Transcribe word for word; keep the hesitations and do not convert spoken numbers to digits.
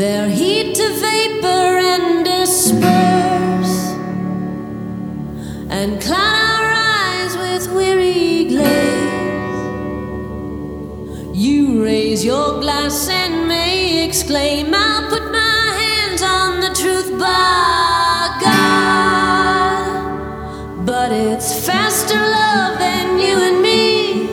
their heat to vapor and disperse, and cloud our eyes with weary glaze. You raise your glass and may exclaim,